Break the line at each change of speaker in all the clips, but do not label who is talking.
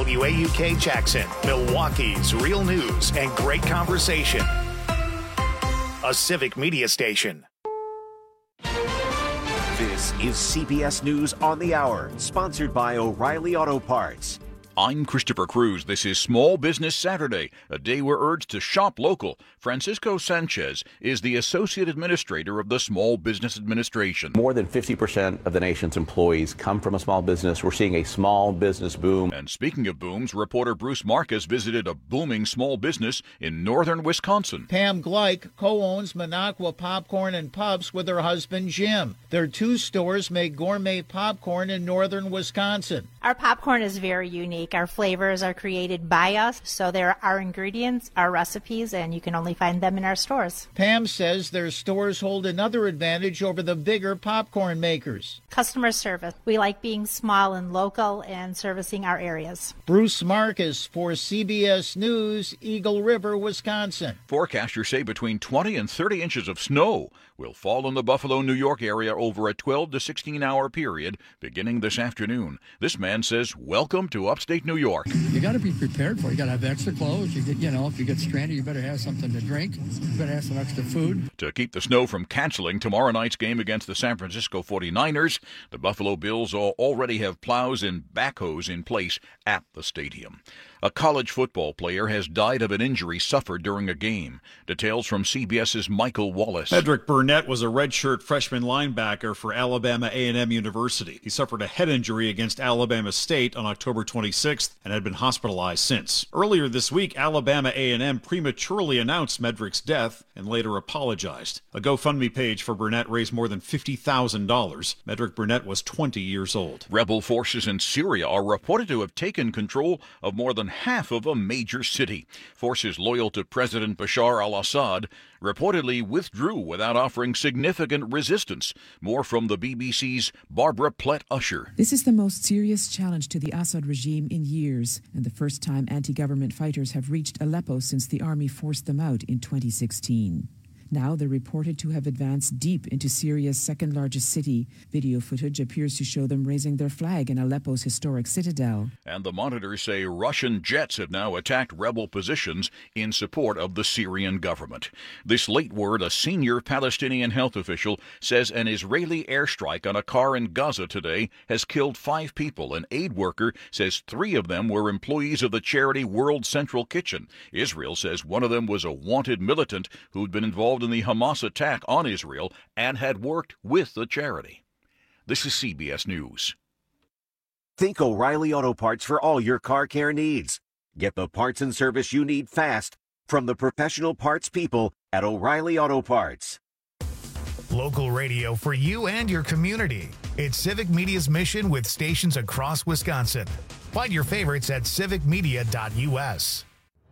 WAUK Jackson, Milwaukee's real news and great conversation. A Civic Media station.
This is CBS News on the Hour, sponsored by O'Reilly Auto Parts.
I'm Christopher Cruz. This is Small Business Saturday, a day we're urged to shop local. Francisco Sanchez is the Associate Administrator of the Small Business Administration.
More than 50% of the nation's employees come from a small business. We're seeing a small business boom.
And speaking of booms, reporter Bruce Marcus visited a booming small business in northern Wisconsin.
Pam Gleich co-owns Minocqua Popcorn and Pubs with her husband Jim. Their two stores make gourmet popcorn in northern Wisconsin.
Our popcorn is very unique. Our flavors are created by us, so they're our ingredients, our recipes, and you can only find them in our stores.
Pam says their stores hold another advantage over the bigger popcorn makers.
Customer service. We like being small and local and servicing our areas.
Bruce Marcus for CBS News, Eagle River, Wisconsin.
Forecasters say between 20 and 30 inches of snow will fall in the Buffalo, New York area over a 12 to 16-hour period beginning this afternoon. This man says, welcome to upstate New York.
You got to be prepared for it. You got to have extra clothes. If you get stranded, you better have something to drink. You better have some extra food.
To keep the snow from canceling tomorrow night's game against the San Francisco 49ers, the Buffalo Bills already have plows and backhoes in place at the stadium. A college football player has died of an injury suffered during a game. Details from CBS's Michael Wallace.
Medrick Burnett was a redshirt freshman linebacker for Alabama A&M University. He suffered a head injury against Alabama State on October 26th and had been hospitalized since. Earlier this week, Alabama A&M prematurely announced Medrick's death and later apologized. A GoFundMe page for Burnett raised more than $50,000. Medrick Burnett was 20 years old.
Rebel forces in Syria are reported to have taken control of more than half of a major city. Forces loyal to President Bashar al-Assad reportedly withdrew without offering significant resistance. More from the BBC's Barbara Plett-Usher.
This is the most serious challenge to the Assad regime in years, and the first time anti-government fighters have reached Aleppo since the army forced them out in 2016. Now they're reported to have advanced deep into Syria's second-largest city. Video footage appears to show them raising their flag in Aleppo's historic citadel.
And the monitors say Russian jets have now attacked rebel positions in support of the Syrian government. This late word, a senior Palestinian health official says an Israeli airstrike on a car in Gaza today has killed 5 people. An aid worker says 3 of them were employees of the charity World Central Kitchen. Israel says one of them was a wanted militant who'd been involved in the Hamas attack on Israel and had worked with the charity. This is CBS News.
Think O'Reilly Auto Parts for all your car care needs. Get the parts and service you need fast from the professional parts people at O'Reilly Auto Parts.
Local radio for you and your community. It's Civic Media's mission with stations across Wisconsin. Find your favorites at civicmedia.us.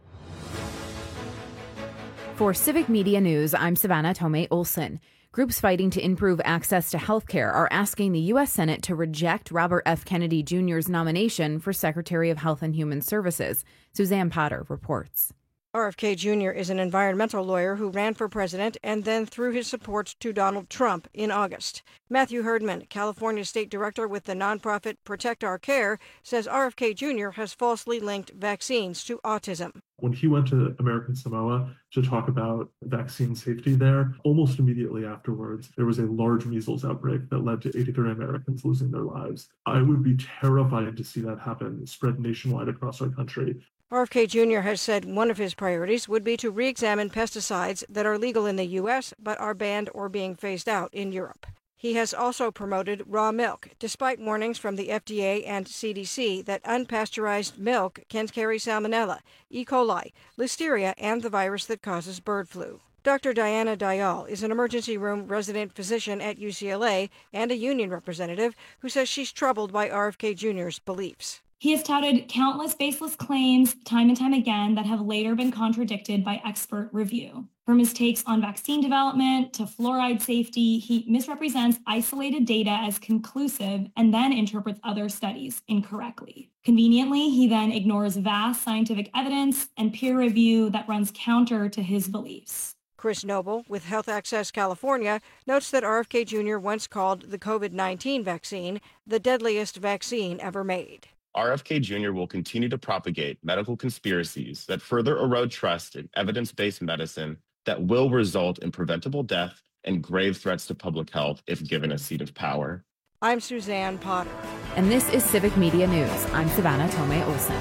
For Civic Media News, I'm Savannah Tomei Olson. Groups fighting to improve access to health care are asking the U.S. Senate to reject Robert F. Kennedy Jr.'s nomination for Secretary of Health and Human Services. Suzanne Potter reports.
RFK Jr. is an environmental lawyer who ran for president and then threw his support to Donald Trump in August. Matthew Herdman, California state director with the nonprofit Protect Our Care, says RFK Jr. has falsely linked vaccines to autism.
When he went to American Samoa to talk about vaccine safety there, almost immediately afterwards, there was a large measles outbreak that led to 83 Americans losing their lives. I would be terrified to see that happen, spread nationwide across our country.
RFK Jr. has said one of his priorities would be to re-examine pesticides that are legal in the U.S. but are banned or being phased out in Europe. He has also promoted raw milk, despite warnings from the FDA and CDC that unpasteurized milk can carry salmonella, E. coli, listeria, and the virus that causes bird flu. Dr. Diana Dayal is an emergency room resident physician at UCLA and a union representative who says she's troubled by RFK Jr.'s beliefs.
He has touted countless baseless claims time and time again that have later been contradicted by expert review. From his takes on vaccine development to fluoride safety, he misrepresents isolated data as conclusive and then interprets other studies incorrectly. Conveniently, he then ignores vast scientific evidence and peer review that runs counter to his beliefs.
Chris Noble with Health Access California notes that RFK Jr. once called the COVID-19 vaccine the deadliest vaccine ever made.
RFK Jr. will continue to propagate medical conspiracies that further erode trust in evidence-based medicine that will result in preventable death and grave threats to public health if given a seat of power.
I'm Suzanne Potter.
And this is Civic Media News. I'm Savannah Tomei Olson.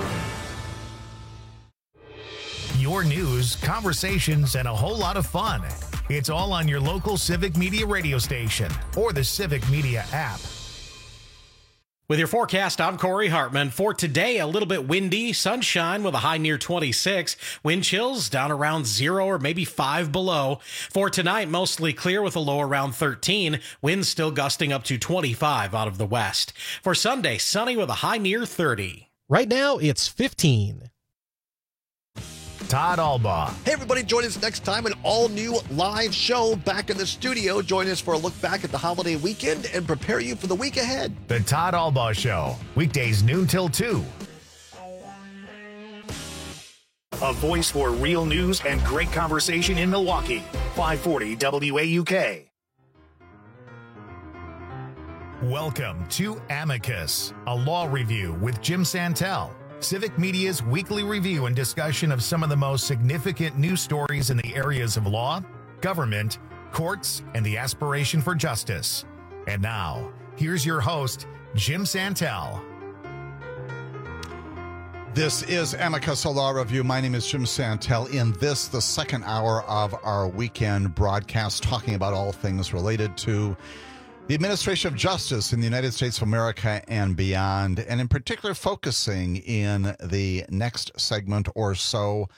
Your news, conversations, and a whole lot of fun. It's all on your local Civic Media radio station or the Civic Media app.
With your forecast, I'm Corey Hartman. For today, a little bit windy, sunshine with a high near 26. Wind chills down around 0 or maybe 5 below. For tonight, mostly clear with a low around 13. Winds still gusting up to 25 out of the west. For Sunday, sunny with a high near 30.
Right now, it's 15.
Todd Albaugh.
Hey, everybody, join us next time, an all-new live show back in the studio. Join us for a look back at the holiday weekend and prepare you for the week ahead.
The Todd Albaugh Show, weekdays noon till 2. A voice for real news and great conversation in Milwaukee. 540 WAUK. Welcome to Amicus, a law review with Jim Santel. Civic Media's weekly review and discussion of some of the most significant news stories in the areas of law, government, courts, and the aspiration for justice. And now, here's your host, Jim Santel.
This is Amicus, a law review. My name is Jim Santel. In this, the second hour of our weekend broadcast, talking about all things related to the administration of justice in the United States of America and beyond, and in particular focusing in the next segment or so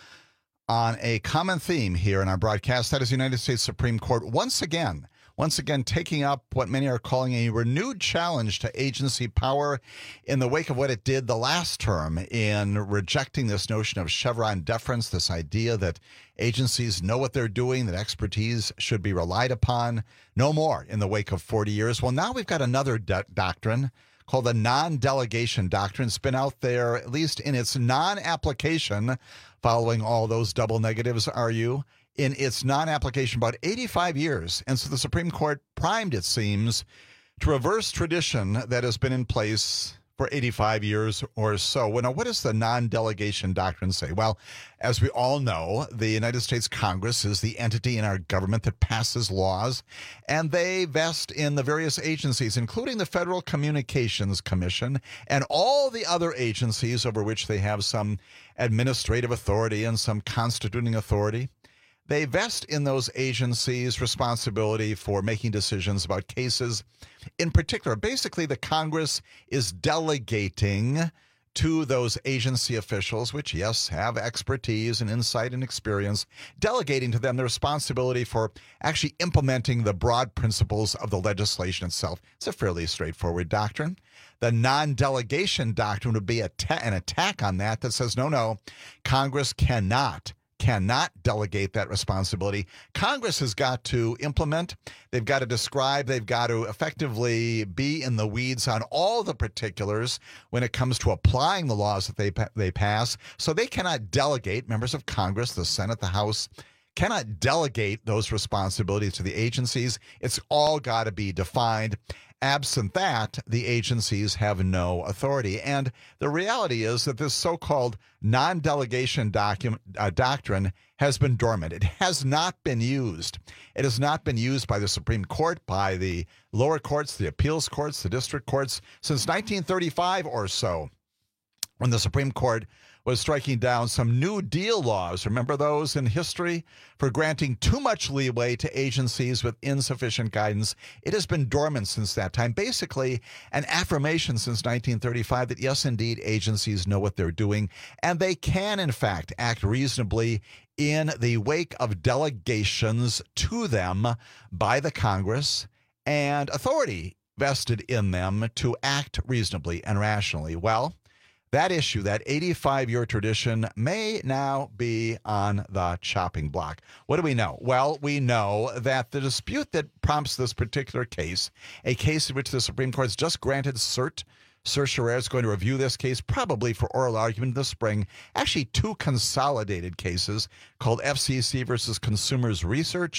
on a common theme here in our broadcast. That is the United States Supreme Court once again taking up what many are calling a renewed challenge to agency power in the wake of what it did the last term in rejecting this notion of Chevron deference, this idea that agencies know what they're doing, that expertise should be relied upon. No more in the wake of 40 years. Well, now we've got another doctrine called the non-delegation doctrine. It's been out there, at least in its non-application, following all those double negatives, in its non-application about 85 years. And so the Supreme Court primed, it seems, to reverse tradition that has been in place for 85 years or so. Well, now, what does the non-delegation doctrine say? Well, as we all know, the United States Congress is the entity in our government that passes laws, and they vest in the various agencies, including the Federal Communications Commission and all the other agencies over which they have some administrative authority and some constituting authority. They vest in those agencies responsibility for making decisions about cases. In particular, basically, the Congress is delegating to those agency officials, which, yes, have expertise and insight and experience, delegating to them the responsibility for actually implementing the broad principles of the legislation itself. It's a fairly straightforward doctrine. The non-delegation doctrine would be an attack on that says, no, Congress cannot delegate that responsibility. Congress has got to implement, they've got to describe, they've got to effectively be in the weeds on all the particulars when it comes to applying the laws that they pass. So they cannot delegate, members of Congress, the Senate, the House, cannot delegate those responsibilities to the agencies. It's all got to be defined. Absent that, the agencies have no authority. And the reality is that this so-called non-delegation doctrine has been dormant. It has not been used. It has not been used by the Supreme Court, by the lower courts, the appeals courts, the district courts, since 1935 or so, when the Supreme Court was striking down some New Deal laws. Remember those in history? For granting too much leeway to agencies with insufficient guidance. It has been dormant since that time. Basically, an affirmation since 1935 that, yes, indeed, agencies know what they're doing, and they can, in fact, act reasonably in the wake of delegations to them by the Congress and authority vested in them to act reasonably and rationally. Well, that issue, that 85-year tradition, may now be on the chopping block. What do we know? Well, we know that the dispute that prompts this particular case, a case in which the Supreme Court has just granted cert, certiorari is going to review this case probably for oral argument this spring. Actually, two consolidated cases called FCC versus Consumers Research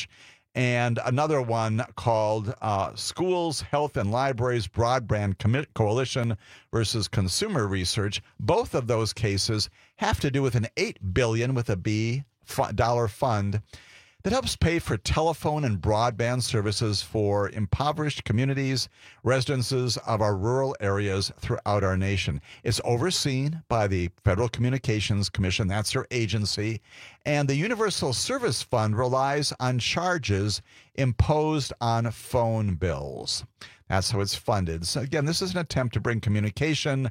and another one called Schools, Health, and Libraries Broadband Coalition versus Consumer Research. Both of those cases have to do with an $8 billion with a B dollar fund that helps pay for telephone and broadband services for impoverished communities, residences of our rural areas throughout our nation. It's overseen by the Federal Communications Commission, that's their agency, and the Universal Service Fund relies on charges imposed on phone bills. That's how it's funded. So again, this is an attempt to bring communication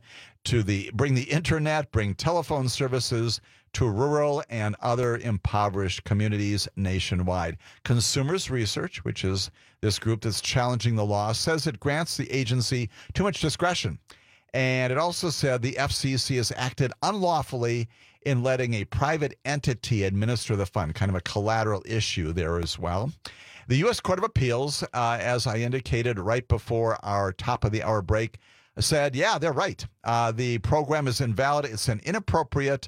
bring the internet, bring telephone services to rural and other impoverished communities nationwide. Consumers Research, which is this group that's challenging the law, says it grants the agency too much discretion. And it also said the FCC has acted unlawfully in letting a private entity administer the fund, kind of a collateral issue there as well. The U.S. Court of Appeals, as I indicated right before our top of the hour break, said, yeah, they're right. The program is invalid. It's an inappropriate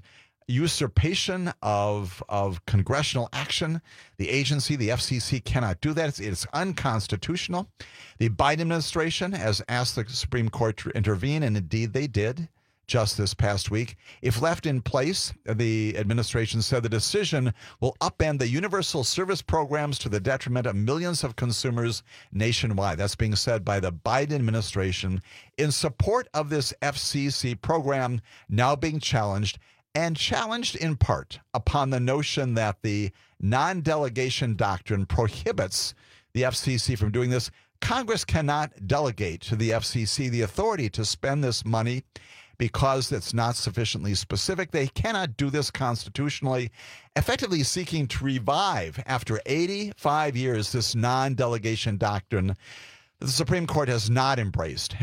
usurpation of congressional action. The agency, the FCC, cannot do that. It's unconstitutional. The Biden administration has asked the Supreme Court to intervene, and indeed they did just this past week. If left in place, the administration said the decision will upend the universal service programs to the detriment of millions of consumers nationwide. That's being said by the Biden administration in support of this FCC program now being challenged, and challenged in part upon the notion that the non-delegation doctrine prohibits the FCC from doing this. Congress cannot delegate to the FCC the authority to spend this money because it's not sufficiently specific. They cannot do this constitutionally, effectively seeking to revive, after 85 years, this non-delegation doctrine that the Supreme Court has not embraced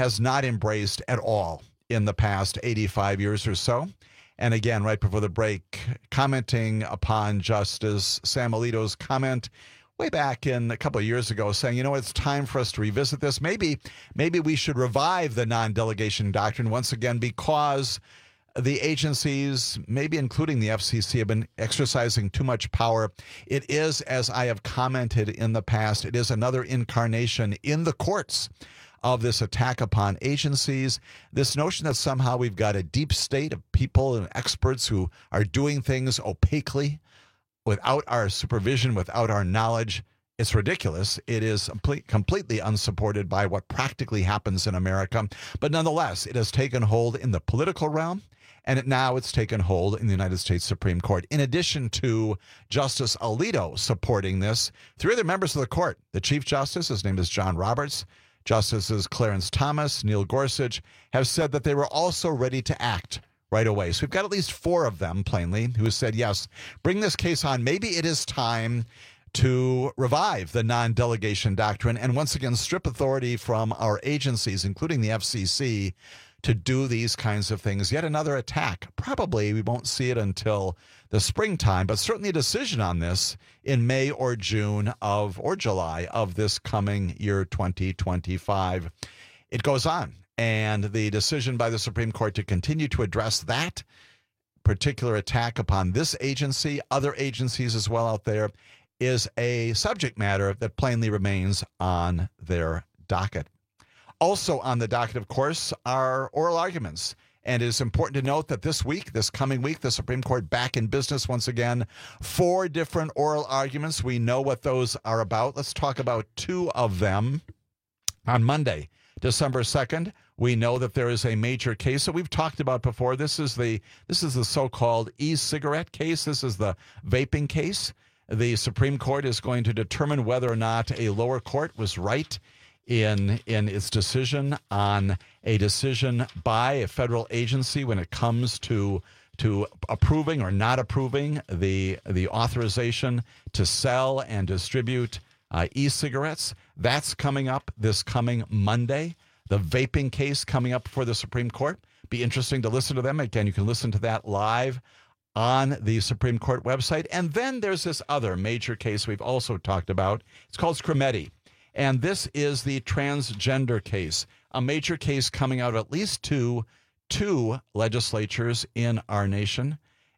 at all in the past 85 years or so. And again, right before the break, commenting upon Justice Sam Alito's comment way back in a couple of years ago, saying, it's time for us to revisit this. Maybe we should revive the non-delegation doctrine once again, because the agencies, maybe including the FCC, have been exercising too much power. It is, as I have commented in the past, it is another incarnation in the courts of this attack upon agencies, this notion that somehow we've got a deep state of people and experts who are doing things opaquely without our supervision, without our knowledge. It's ridiculous. It is completely unsupported by what practically happens in America. But nonetheless, it has taken hold in the political realm, and now it's taken hold in the United States Supreme Court. In addition to Justice Alito supporting this, three other members of the court, the Chief Justice, his name is John Roberts, Justices Clarence Thomas, Neil Gorsuch, have said that they were also ready to act right away. So we've got at least four of them, plainly, who said, yes, bring this case on. Maybe it is time to revive the non-delegation doctrine and once again strip authority from our agencies, including the FCC, to do these kinds of things. Yet another attack. Probably we won't see it until the springtime, but certainly a decision on this in May or June or July of this coming year, 2025. It goes on. And the decision by the Supreme Court to continue to address that particular attack upon this agency, other agencies as well out there, is a subject matter that plainly remains on their docket. Also on the docket, of course, are oral arguments. And it is important to note that this coming week, the Supreme Court back in business once again. 4 different oral arguments. We know what those are about. Let's talk about 2 of them. On Monday, December 2nd, we know that there is a major case that we've talked about before. This is the so-called e-cigarette case. This is the vaping case. The Supreme Court is going to determine whether or not a lower court was right in its decision on a decision by a federal agency when it comes to approving or not approving the authorization to sell and distribute e-cigarettes. That's coming up this coming Monday. The vaping case coming up before the Supreme Court. Be interesting to listen to them. Again, you can listen to that live on the Supreme Court website. And then there's this other major case we've also talked about. It's called Scrimeti. And this is the transgender case, a major case coming out of at least two legislatures in our nation.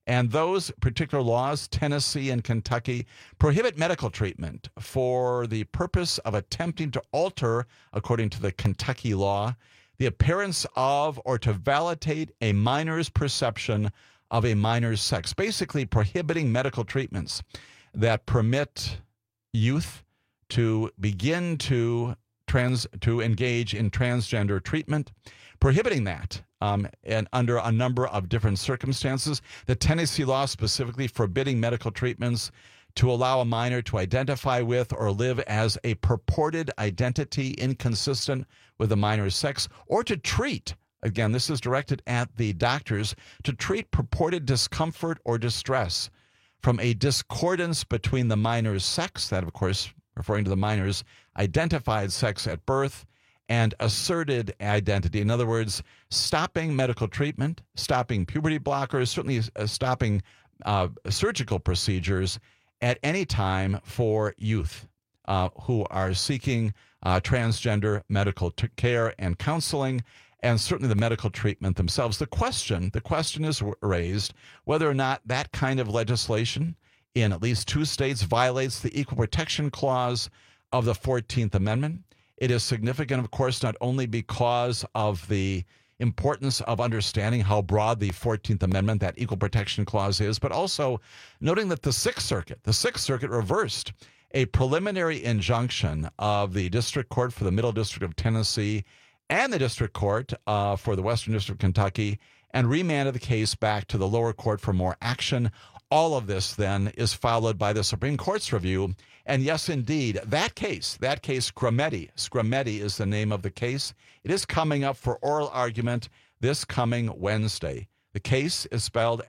And those particular laws, Tennessee and Kentucky, prohibit medical treatment for the purpose of attempting to alter, according to the Kentucky law, the appearance of or to validate a minor's perception of a minor's sex, basically prohibiting medical treatments that permit youth to begin to engage in transgender treatment, prohibiting that and under a number of different circumstances. The Tennessee law specifically forbidding medical treatments to allow a minor to identify with or live as a purported identity inconsistent with the minor's sex, or to treat, again, this is directed at the doctors, to treat purported discomfort or distress from a discordance between the minor's sex, that of course referring to the minor's identified sex at birth, and asserted identity. In other words, stopping medical treatment, stopping puberty blockers, certainly stopping surgical procedures at any time for youth who are seeking transgender medical care and counseling, and certainly the medical treatment themselves. The question is raised whether or not that kind of legislation in at least 2 states violates the Equal Protection Clause of the 14th Amendment. It is significant, of course, not only because of the importance of understanding how broad the 14th Amendment, that Equal Protection Clause is, but also noting that the Sixth Circuit reversed a preliminary injunction of the District Court for the Middle District of Tennessee and the District Court for the Western District of Kentucky, and remanded the case back to the lower court for more action. All of this then is followed by the Supreme Court's review. And yes, indeed, that case, Scrametti is the name of the case. It is coming up for oral argument this coming Wednesday. The case is spelled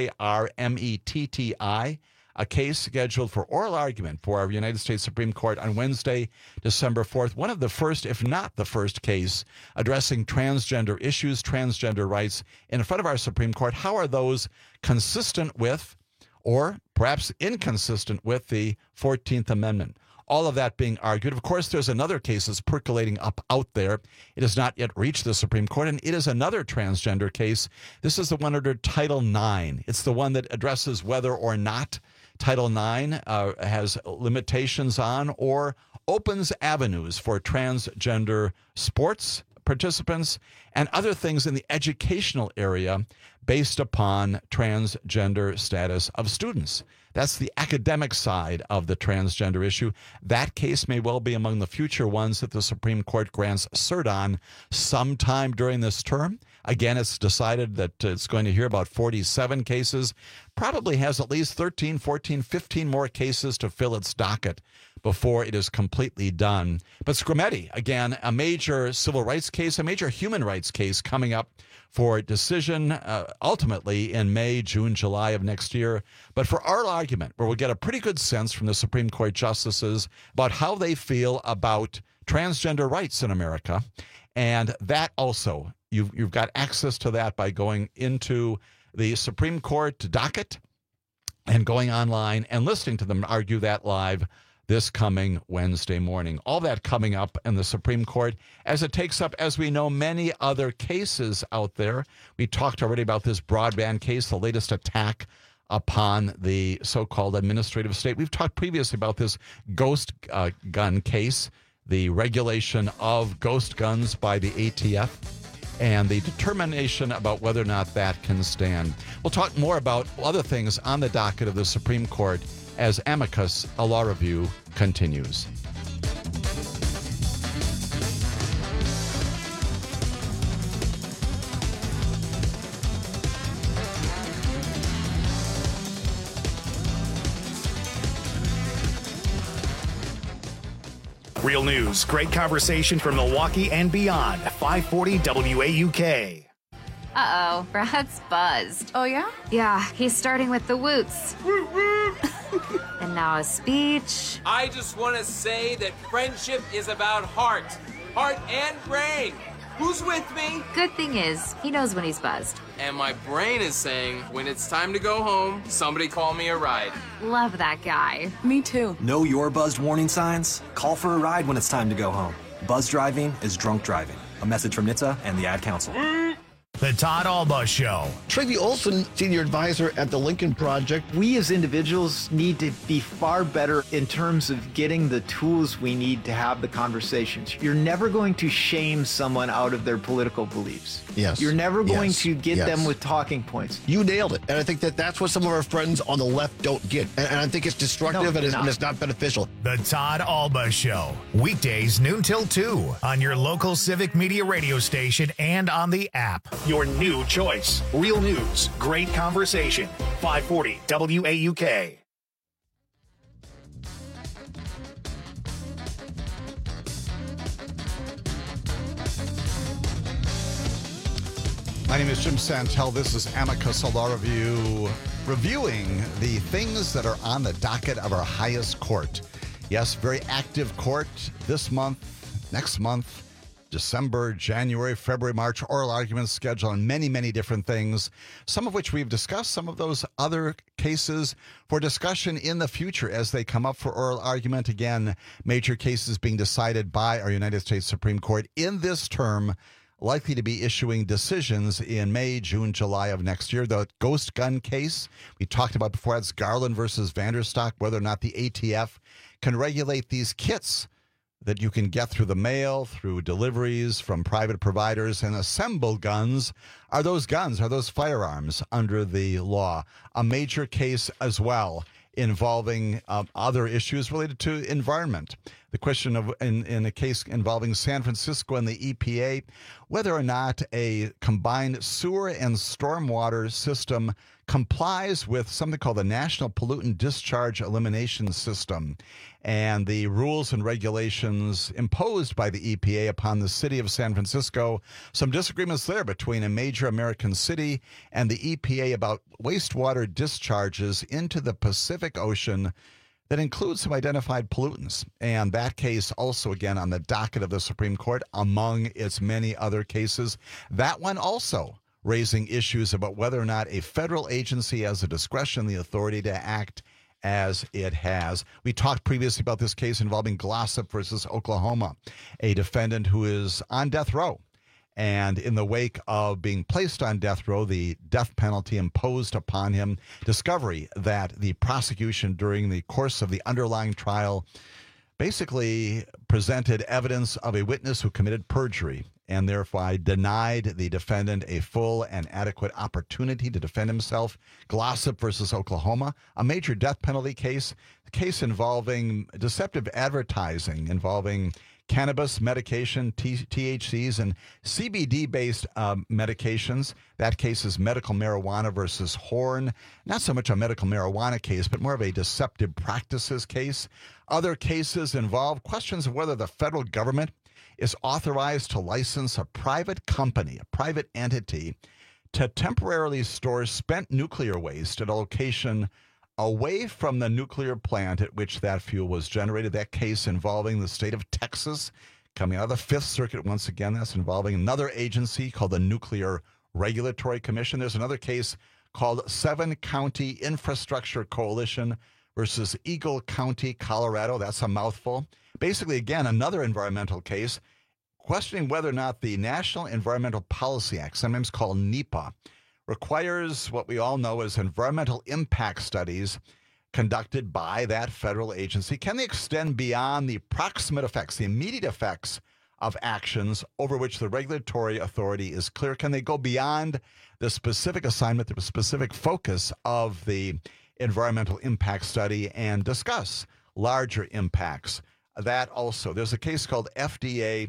Skrmetti, a case scheduled for oral argument for our United States Supreme Court on Wednesday, December 4th. One of the first, if not the first case addressing transgender issues, transgender rights in front of our Supreme Court. How are those consistent with, or perhaps inconsistent with, the 14th Amendment? All of that being argued. Of course, there's another case that's percolating up out there. It has not yet reached the Supreme Court, and it is another transgender case. This is the one under Title IX. It's the one that addresses whether or not Title IX has limitations on or opens avenues for transgender sports participants and other things in the educational area based upon transgender status of students. That's the academic side of the transgender issue. That case may well be among the future ones that the Supreme Court grants cert on sometime during this term. Again, it's decided that it's going to hear about 47 cases, probably has at least 13, 14, 15 more cases to fill its docket before it is completely done. But Scrametti, again, a major civil rights case, a major human rights case coming up for decision ultimately in May, June, July of next year. But for our argument, where we'll get a pretty good sense from the Supreme Court justices about how they feel about transgender rights in America. And that also, you've got access to that by going into the Supreme Court docket and going online and listening to them argue that live this coming Wednesday morning. All that coming up in the Supreme Court as it takes up, as we know, many other cases out there. We talked already about this broadband case, the latest attack upon the so-called administrative state. We've talked previously about this ghost gun case, the regulation of ghost guns by the ATF, and the determination about whether or not that can stand. We'll talk more about other things on the docket of the Supreme Court as Amicus, a law review, continues.
Real news, great conversation from Milwaukee and beyond. 540 WAUK.
Uh-oh, Brad's buzzed.
Oh, yeah?
Yeah, he's starting with the woots. And now a speech.
I just want to say that friendship is about heart and brain. Who's with me?
Good thing is, he knows when he's buzzed.
And my brain is saying, when it's time to go home, somebody call me a ride.
Love that guy.
Me too.
Know your buzzed warning signs? Call for a ride when it's time to go home. Buzz driving is drunk driving. A message from NHTSA and the Ad Council.
The Todd Alba Show.
Tracy Olson, senior advisor at the Lincoln Project.
We as individuals need to be far better in terms of getting the tools we need to have the conversations. You're never going to shame someone out of their political beliefs.
Yes.
You're never going to get them with talking points.
You nailed it. And I think that's what some of our friends on the left don't get. And I think it's destructive and it's not beneficial.
The Todd Alba Show. Weekdays noon till 2 on your local Civic Media radio station and on the app. Your new choice. Real news. Great conversation. 540 WAUK.
My name is Jim Santel. This is Amicus Law Review, reviewing the things that are on the docket of our highest court. Yes, very active court this month, next month, December, January, February, March, oral arguments scheduled on many, many different things, some of which we've discussed, some of those other cases for discussion in the future as they come up for oral argument. Again, major cases being decided by our United States Supreme Court in this term, likely to be issuing decisions in May, June, July of next year. The ghost gun case we talked about before, that's Garland versus Vanderstock, whether or not the ATF can regulate these kits that you can get through the mail, through deliveries from private providers, and assemble guns. Are those firearms under the law? A major case as well involving other issues related to environment. The question of, in a case involving San Francisco and the EPA, whether or not a combined sewer and stormwater system complies with something called the National Pollutant Discharge Elimination System and the rules and regulations imposed by the EPA upon the city of San Francisco. Some disagreements there between a major American city and the EPA about wastewater discharges into the Pacific Ocean that includes some identified pollutants. And that case also, again, on the docket of the Supreme Court, among its many other cases. That one also raising issues about whether or not a federal agency has the discretion, the authority to act as it has. We talked previously about this case involving Glossop versus Oklahoma, a defendant who is on death row. And in the wake of being placed on death row, the death penalty imposed upon him, discovery that the prosecution during the course of the underlying trial basically presented evidence of a witness who committed perjury and therefore denied the defendant a full and adequate opportunity to defend himself. Glossop versus Oklahoma, a major death penalty case, a case involving deceptive advertising, involving cannabis medication, THCs, and CBD-based medications. That case is medical marijuana versus Horn. Not so much a medical marijuana case, but more of a deceptive practices case. Other cases involve questions of whether the federal government is authorized to license a private company, a private entity, to temporarily store spent nuclear waste at a location away from the nuclear plant at which that fuel was generated. That case involving the state of Texas, coming out of the Fifth Circuit once again. That's involving another agency called the Nuclear Regulatory Commission. There's another case called Seven County Infrastructure Coalition versus Eagle County, Colorado. That's a mouthful. Basically, again, another environmental case questioning whether or not the National Environmental Policy Act, sometimes called NEPA, requires what we all know as environmental impact studies conducted by that federal agency. Can they extend beyond the proximate effects, the immediate effects of actions over which the regulatory authority is clear? Can they go beyond the specific assignment, the specific focus of the environmental impact study and discuss larger impacts? That also, there's a case called FDA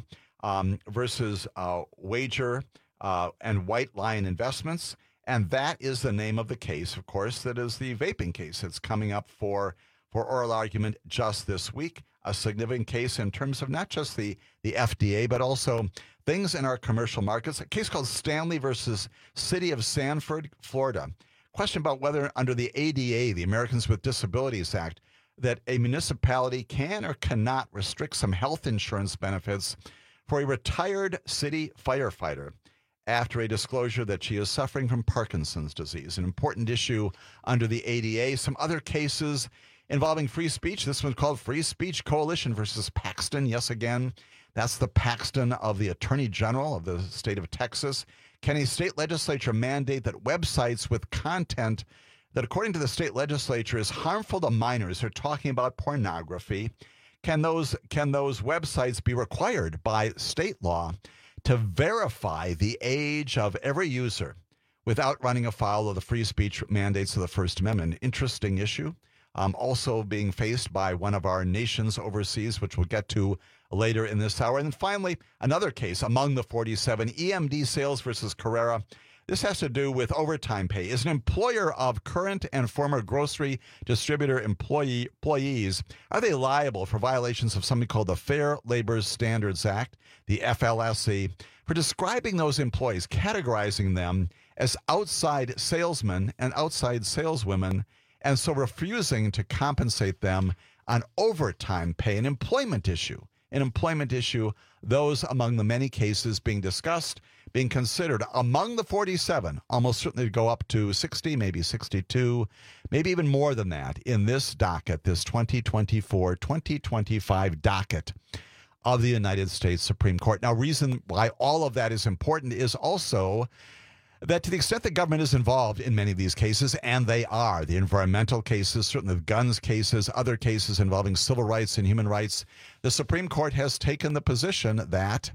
versus Wager and White Lion Investments. And that is the name of the case, of course, that is the vaping case. It's coming up for oral argument just this week. A significant case in terms of not just the FDA, but also things in our commercial markets. A case called Stanley versus City of Sanford, Florida. Question about whether under the ADA, the Americans with Disabilities Act, that a municipality can or cannot restrict some health insurance benefits for a retired city firefighter after a disclosure that she is suffering from Parkinson's disease, an important issue under the ADA. Some other cases involving free speech. This one's called Free Speech Coalition versus Paxton. Yes, again, that's the Paxton of the Attorney General of the state of Texas. Can a state legislature mandate that websites with content that, according to the state legislature, is harmful to minors, they're talking about pornography, can those websites be required by state law to verify the age of every user without running afoul of the free speech mandates of the First Amendment? Interesting issue. Also being faced by one of our nations overseas, which we'll get to later in this hour. And then finally, another case among the 47, EMD Sales versus Carrera. This has to do with overtime pay. Is an employer of current and former grocery distributor employees, are they liable for violations of something called the Fair Labor Standards Act, the FLSA, for describing those employees, categorizing them as outside salesmen and outside saleswomen, and so refusing to compensate them on overtime pay, an employment issue? An employment issue, those among the many cases being discussed, being considered among the 47, almost certainly to go up to 60, maybe 62, maybe even more than that in this docket, this 2024-2025 docket of the United States Supreme Court. Now, reason why all of that is important is also that to the extent the government is involved in many of these cases, and they are, the environmental cases, certainly the guns cases, other cases involving civil rights and human rights, the Supreme Court has taken the position that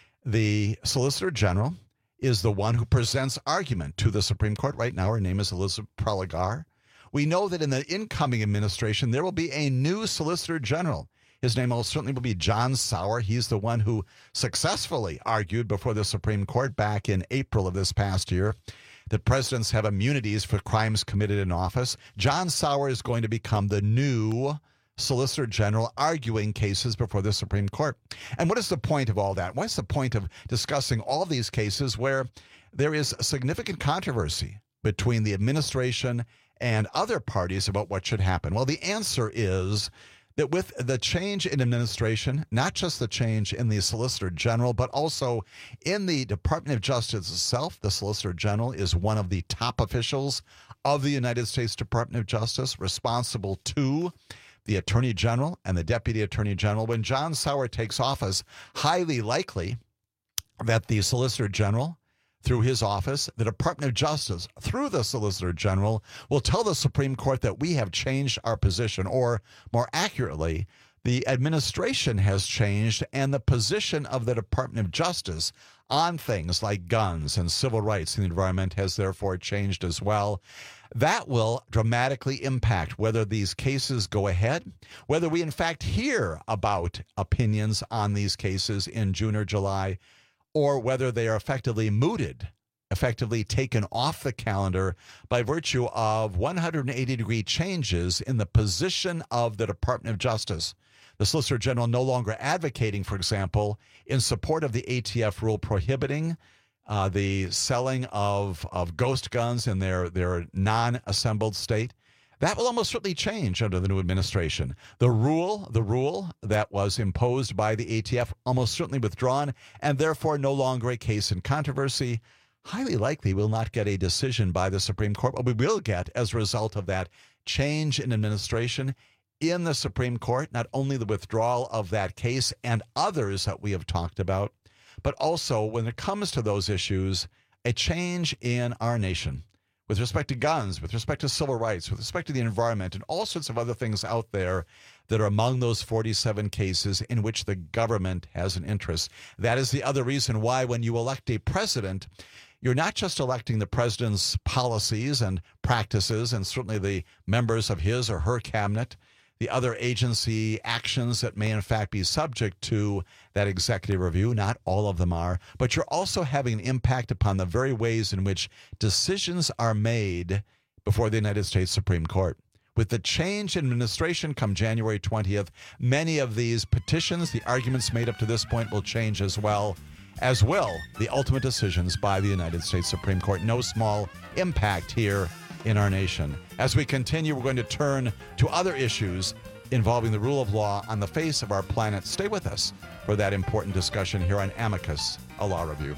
the Solicitor General is the one who presents argument to the Supreme Court. Right now, her name is Elizabeth Prelogar. We know that in the incoming administration, there will be a new Solicitor General. His name most certainly will be John Sauer. He's the one who successfully argued before the Supreme Court back in April of this past year that presidents have immunities for crimes committed in office. John Sauer is going to become the new Solicitor General arguing cases before the Supreme Court. And what is the point of all that? What's the point of discussing all these cases where there is significant controversy between the administration and other parties about what should happen? Well, the answer is that with the change in administration, not just the change in the Solicitor General, but also in the Department of Justice itself, the Solicitor General is one of the top officials of the United States Department of Justice, responsible to the Attorney General and the Deputy Attorney General. When John Sauer takes office, highly likely that the Solicitor General, through his office, the Department of Justice, through the Solicitor General, will tell the Supreme Court that we have changed our position, or more accurately, the administration has changed and the position of the Department of Justice on things like guns and civil rights and the environment has therefore changed as well. That will dramatically impact whether these cases go ahead, whether we in fact hear about opinions on these cases in June or July, or whether they are effectively mooted, effectively taken off the calendar by virtue of 180-degree changes in the position of the Department of Justice. The Solicitor General no longer advocating, for example, in support of the ATF rule prohibiting the selling of ghost guns in their non-assembled state. That will almost certainly change under the new administration. The rule that was imposed by the ATF almost certainly withdrawn and therefore no longer a case in controversy. Highly likely we'll not get a decision by the Supreme Court, but we will get, as a result of that change in administration in the Supreme Court, not only the withdrawal of that case and others that we have talked about, but also when it comes to those issues, a change in our nation. With respect to guns, with respect to civil rights, with respect to the environment, and all sorts of other things out there that are among those 47 cases in which the government has an interest. That is the other reason why when you elect a president, you're not just electing the president's policies and practices and certainly the members of his or her cabinet, the other agency actions that may in fact be subject to that executive review. Not all of them are, but you're also having an impact upon the very ways in which decisions are made before the United States Supreme Court. With the change in administration come January 20th, many of these petitions, the arguments made up to this point will change as will the ultimate decisions by the United States Supreme Court. No small impact here in our nation. As we continue, we're going to turn to other issues involving the rule of law on the face of our planet. Stay with us for that important discussion here on Amicus, a law review.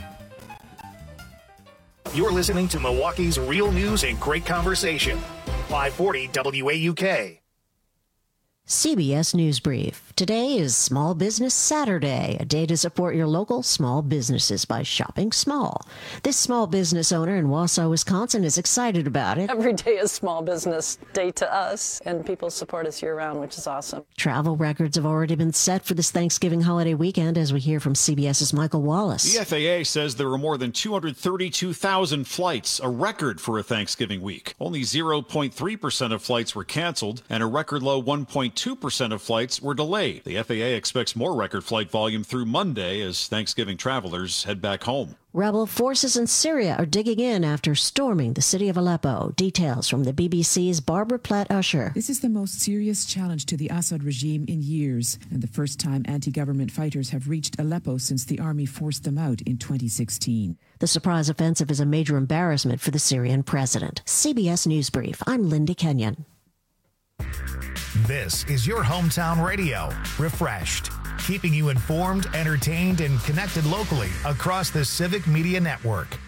You're listening to Milwaukee's Real News and Great Conversation, 540 WAUK.
CBS News Brief. Today is Small Business Saturday, a day to support your local small businesses by shopping small. This small business owner in Wausau, Wisconsin is excited about it.
Every day is Small Business Day to us, and people support us year-round, which is awesome.
Travel records have already been set for this Thanksgiving holiday weekend, as we hear from CBS's Michael Wallace.
The FAA says there were more than 232,000 flights, a record for a Thanksgiving week. Only 0.3% of flights were canceled, and a record low 1.2% of flights were delayed. The FAA expects more record flight volume through Monday as Thanksgiving travelers head back home.
Rebel forces in Syria are digging in after storming the city of Aleppo. Details from the BBC's Barbara Platt-Usher.
This is the most serious challenge to the Assad regime in years, and the first time anti-government fighters have reached Aleppo since the army forced them out in 2016.
The surprise offensive is a major embarrassment for the Syrian president. CBS News Brief. I'm Linda Kenyon.
This is your hometown radio, Refreshed, keeping you informed, entertained, and connected locally across the Civic Media Network.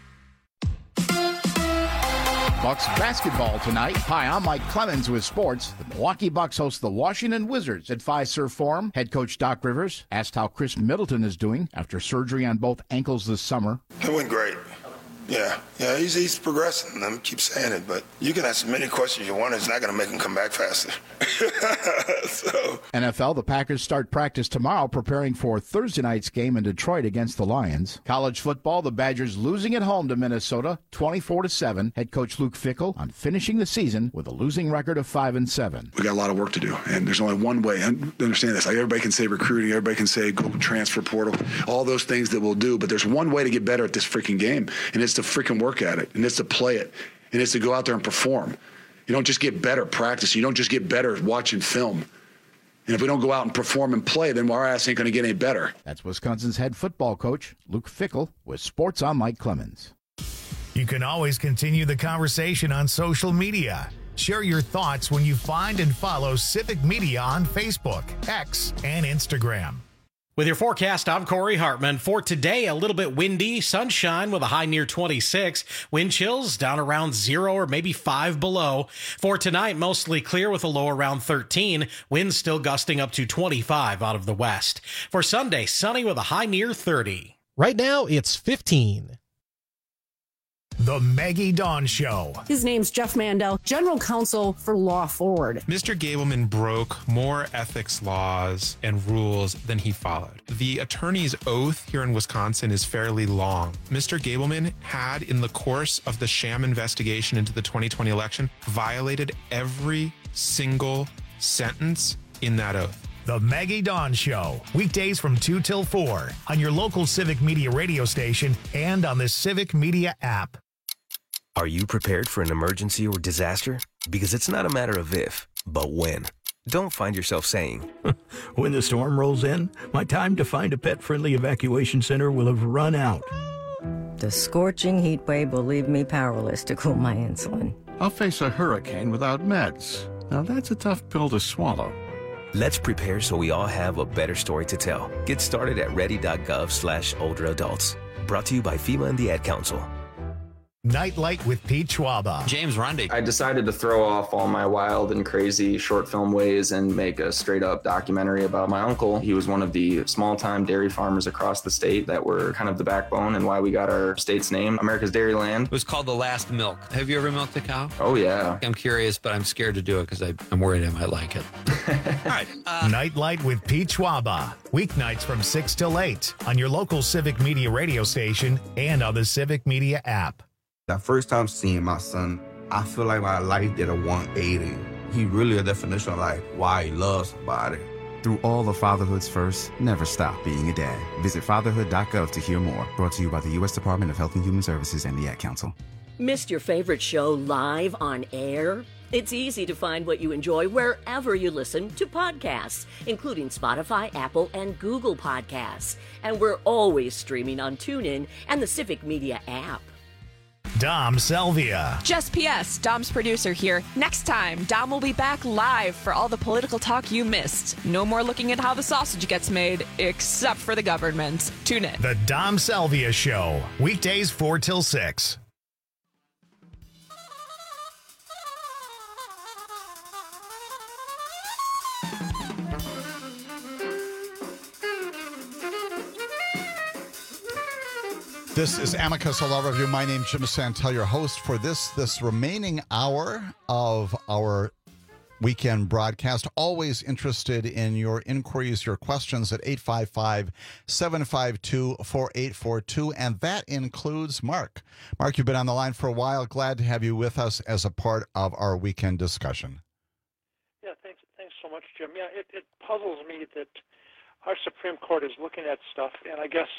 Bucks basketball tonight. Hi, I'm Mike Clemens with sports. The Milwaukee Bucks host the Washington Wizards at Fiserv Forum. Head coach Doc Rivers asked how Chris Middleton is doing after surgery on both ankles this summer.
It went great. Yeah, he's progressing. Let me keep saying it, but you can ask as many questions you want. It's not going to make him come back faster.
NFL, the Packers start practice tomorrow, preparing for Thursday night's game in Detroit against the Lions. College football, the Badgers losing at home to Minnesota, 24-7. Head coach Luke Fickell on finishing the season with a losing record of 5-7.
We got a lot of work to do, and there's only one way. And understand this: like, everybody can say recruiting, everybody can say go transfer portal, all those things that we'll do, but there's one way to get better at this freaking game, and it's to freaking work at it, and it's to play it, and it's to go out there and perform. You don't just get better practice. You don't just get better watching film. And if we don't go out and perform and play, then our ass ain't going to get any better.
That's Wisconsin's head football coach, Luke Fickell, with Sports. I'm Mike Clemens.
You can always continue the conversation on social media. Share your thoughts when you find and follow Civic Media on Facebook, X, and Instagram.
With your forecast, I'm Corey Hartman. For today, a little bit windy, sunshine with a high near 26. Wind chills down around 0 or maybe 5 below. For tonight, mostly clear with a low around 13. Winds still gusting up to 25 out of the west. For Sunday, sunny with a high near 30.
Right now, it's 15.
The Maggie Dawn Show.
His name's Jeff Mandel, General Counsel for Law Forward.
Mr. Gableman broke more ethics laws and rules than he followed. The attorney's oath here in Wisconsin is fairly long. Mr. Gableman had, in the course of the sham investigation into the 2020 election, violated every single sentence in that oath.
The Maggie Dawn Show, weekdays from 2 till 4 on your local Civic Media radio station and on the Civic Media app.
Are you prepared for an emergency or disaster? Because it's not a matter of if, but when. Don't find yourself saying,
when the storm rolls in, my time to find a pet-friendly evacuation center will have run out.
The scorching heat wave will leave me powerless to cool my insulin.
I'll face a hurricane without meds. Now that's a tough pill to swallow.
Let's prepare so we all have a better story to tell. Get started at ready.gov/older adults. Brought to you by FEMA and the Ad Council.
Nightlight with Pete Schwaba.
James Rundy. I decided to throw off all my wild and crazy short film ways and make a straight up documentary about my uncle. He was one of the small time dairy farmers across the state that were kind of the backbone and why we got our state's name, America's Dairyland.
It was called The Last Milk. Have you ever milked a cow?
Oh, yeah.
I'm curious, but I'm scared to do it because I'm worried I might like it.
All right. Nightlight with Pete Schwaba. Weeknights from 6 till 8 on your local Civic Media radio station and on the Civic Media app.
The first time seeing my son, I feel like my life did a 180. He really a definition of like why he loves somebody.
Through all the fatherhoods first, never stop being a dad. Visit fatherhood.gov to hear more. Brought to you by the U.S. Department of Health and Human Services and the Ad Council.
Missed your favorite show live on air? It's easy to find what you enjoy wherever you listen to podcasts, including Spotify, Apple, and Google Podcasts. And we're always streaming on TuneIn and the Civic Media app.
Dom Selvia.
Just P.S. Dom's producer here. Next time, Dom will be back live for all the political talk you missed. No more looking at how the sausage gets made, except for the government. Tune in.
The Dom Selvia Show. Weekdays 4 till 6.
This is Amicus, a law review. My name's Jim Santel, your host for this remaining hour of our weekend broadcast. Always interested in your inquiries, your questions at 855-752-4842, and that includes Mark. Mark, you've been on the line for a while. Glad to have you with us as a part of our weekend discussion.
Yeah, thanks so much, Jim. Yeah, it puzzles me that our Supreme Court is looking at stuff, and I guess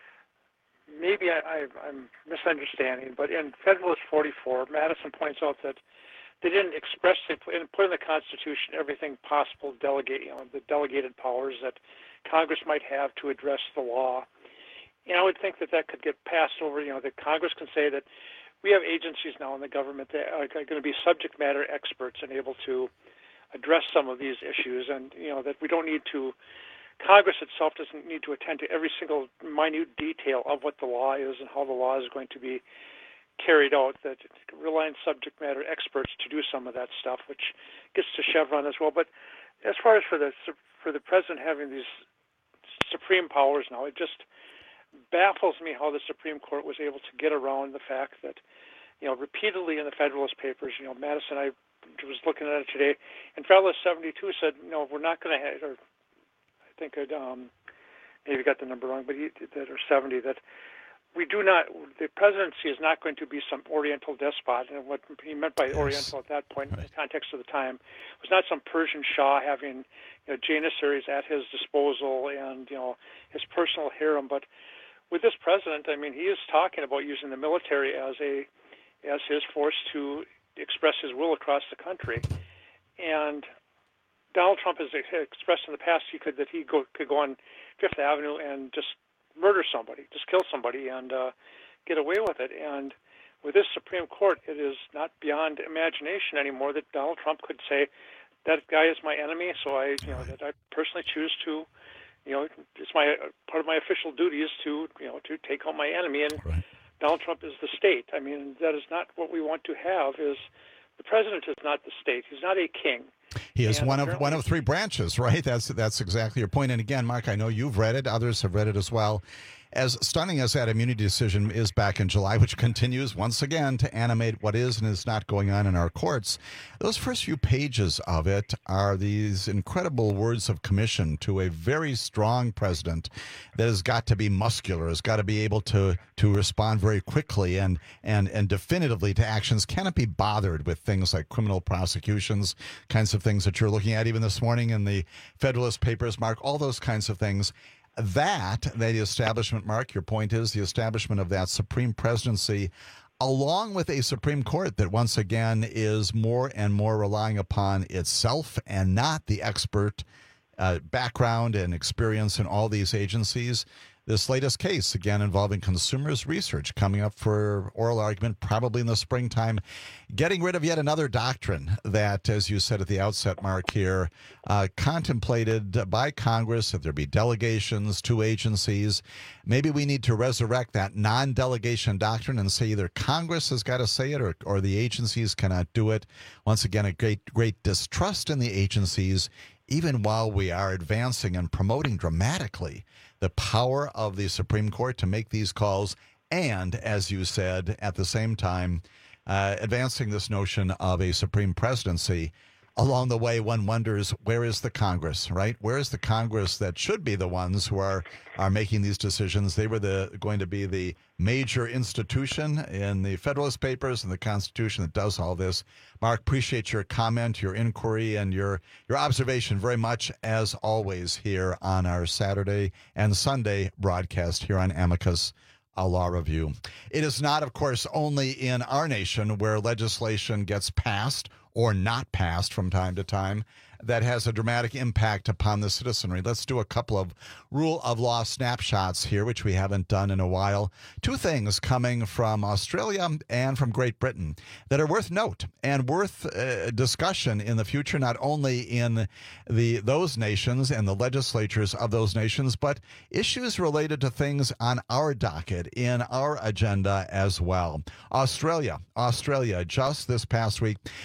maybe I'm misunderstanding, but in Federalist 44, Madison points out that they didn't expressly put in the Constitution everything possible the delegated powers that Congress might have to address the law. And I would think that could get passed over, that Congress can say that we have agencies now in the government that are going to be subject matter experts and able to address some of these issues, and, that we don't need to Congress itself doesn't need to attend to every single minute detail of what the law is and how the law is going to be carried out, that rely on subject matter experts to do some of that stuff, which gets to Chevron as well. But as far as for the president having these supreme powers now, it just baffles me how the Supreme Court was able to get around the fact that, repeatedly in the Federalist Papers, Madison, I was looking at it today, and Federalist 72 said, we're not going to have, or I think I maybe got the number wrong, but or 70, that the presidency is not going to be some Oriental despot. And what he meant by Oriental at that point, in the context of the time, was not some Persian Shah having janissaries at his disposal and his personal harem. But with this president, he is talking about using the military as his force to express his will across the country. And Donald Trump has expressed in the past could go on Fifth Avenue and just murder somebody, just kill somebody, and get away with it. And with this Supreme Court, it is not beyond imagination anymore that Donald Trump could say, that guy is my enemy, so that I personally choose to, it's part of my official duty is to take out my enemy. And Donald Trump is the state. That is not what we want to have. The president is not the state. He's not a king.
He is one of three branches, right? That's exactly your point. And again, Mark, I know you've read it. Others have read it as well. As stunning as that immunity decision is back in July, which continues once again to animate what is and is not going on in our courts, those first few pages of it are these incredible words of commission to a very strong president that has got to be muscular, has got to be able to respond very quickly and definitively to actions, cannot be bothered with things like criminal prosecutions, kinds of things that you're looking at even this morning in the Federalist Papers, Mark, all those kinds of things. The establishment, Mark, your point is the establishment of that supreme presidency, along with a Supreme Court that once again is more and more relying upon itself and not the expert background and experience in all these agencies. This latest case, again, involving Consumers Research, coming up for oral argument probably in the springtime, getting rid of yet another doctrine that, as you said at the outset, Mark, here, contemplated by Congress that there be delegations to agencies. Maybe we need to resurrect that non-delegation doctrine and say either Congress has got to say it or the agencies cannot do it. Once again, a great distrust in the agencies, even while we are advancing and promoting dramatically the power of the Supreme Court to make these calls, and, as you said, at the same time, advancing this notion of a supreme presidency. Along the way, one wonders, where is the Congress, right? Where is the Congress that should be the ones who are making these decisions? They were going to be the major institution in the Federalist Papers and the Constitution that does all this. Mark, appreciate your comment, your inquiry, and your observation very much, as always, here on our Saturday and Sunday broadcast here on Amicus, a law review. It is not, of course, only in our nation where legislation gets passed or not passed from time to time that has a dramatic impact upon the citizenry. Let's do a couple of rule of law snapshots here, which we haven't done in a while. Two things coming from Australia and from Great Britain that are worth note and worth discussion in the future, not only in those nations and the legislatures of those nations, but issues related to things on our docket, in our agenda as well. Australia just this past week imposed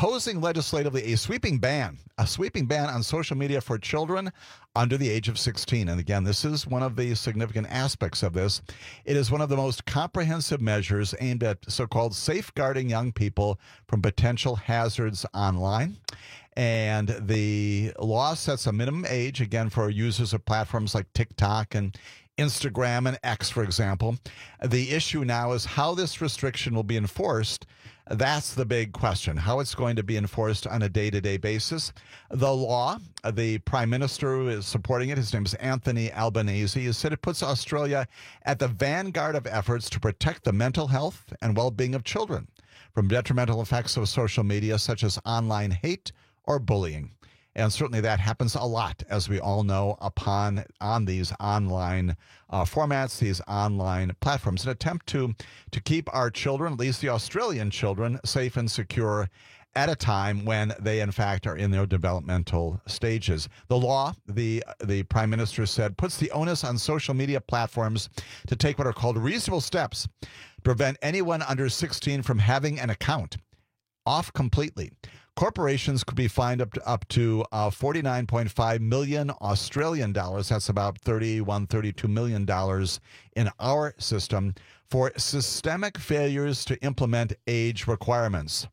proposing legislatively a sweeping ban on social media for children under the age of 16. And again, this is one of the significant aspects of this. It is one of the most comprehensive measures aimed at so-called safeguarding young people from potential hazards online. And the law sets a minimum age, again, for users of platforms like TikTok and Instagram and X, for example. The issue now is how this restriction will be enforced. That's the big question, how it's going to be enforced on a day-to-day basis. The law, the Prime Minister who is supporting it, his name is Anthony Albanese, has said it puts Australia at the vanguard of efforts to protect the mental health and well-being of children from detrimental effects of social media, such as online hate or bullying. And certainly that happens a lot, as we all know, on these online formats, these online platforms. An attempt to keep our children, at least the Australian children, safe and secure at a time when they, in fact, are in their developmental stages. The law, the Prime Minister said, puts the onus on social media platforms to take what are called reasonable steps to prevent anyone under 16 from having an account off completely. Corporations could be fined up to 49.5 million Australian dollars. That's about $32 million in our system for systemic failures to implement age requirements.